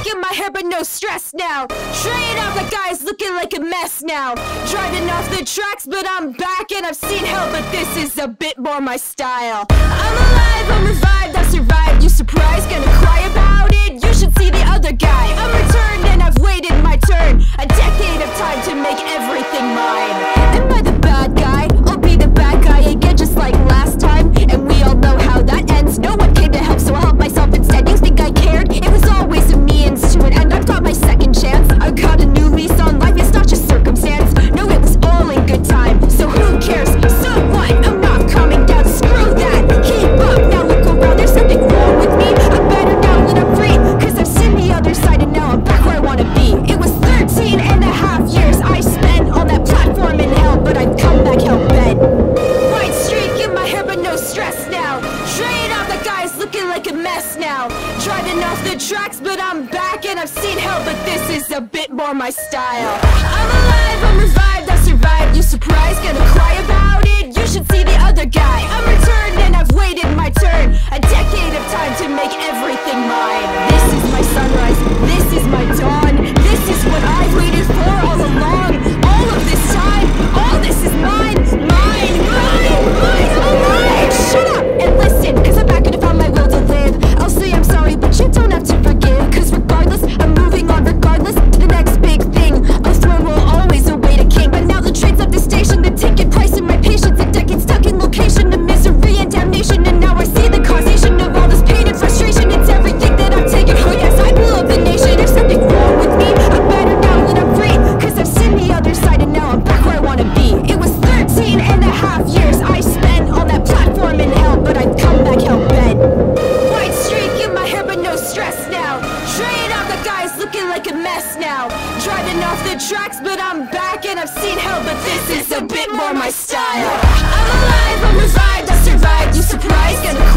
streak in my hair, but no stress now. Straight out, the guy's looking like a mess now. Driving off the tracks, but I'm back and I've seen hell, but this is a bit more my style. I'm alive, I'm revived, I survived. You surprised? Gonna cry about it? You should see the other guy. I'm returned and I've waited my turn. A decade of time to make everything mine. Am I the bad guy? I'll be the bad guy again, just like last time. And we all know how that ends. No one came to help, so I'll help myself instead. You think I cared? It was always a means to an end. I've got my second chance. I've got a new lease on life. It's not just circumstance. No, it was all in good time. So who cares? So what? I'm not coming down. Screw that. Keep up. Now look around. There's something wrong with me. I'm better now that I'm free. Cause I've seen the other side and now I'm back where I wanna be. It was 13 and a half years I spent on that platform in hell, but I've come back hell bent. White streak in my hair, but no stress now. Straight out, the guy's looking like a mess now. Driving off the tracks, but I'm back and I've seen hell, but this is a bit more my style. I'm alive, I'm revived, I survived. You surprised? Gonna cry about it? You should see the other guy. I'm returned and I've waited my turn. A decade of time to make everything mine. This is my sunrise, this is my dawn. This is what I've waited for all along. All of this time, all this is mine. Mine, mine, mine, all mine. Shut up and listen, cause I'm back and I found my will to live. I'll say I'm sorry, but you don't have to forgive. Cause regardless, I'm moving on regardless to the next big thing. A throne will always await a king. But now the train's at the station, the ticket price and my patience. A decade stuck in location of misery and damnation. And now I see the causation of all this pain and frustration. It's everything that I've taken. Oh yes, I blew up the nation. There's something wrong with me. I'm better now that I'm free. Cause I've seen the other side and now I'm back where I wanna be. It was 13 and a half years I spent on that platform in hell, but I've come back hell bent. White streak in my hair, but no stress now. Straight out, the guy's looking like a mess now. Driving off the tracks, but I'm back and I've seen hell, but this is a bit more my style. I'm alive, I'm revived, I survived. You surprised? Gonna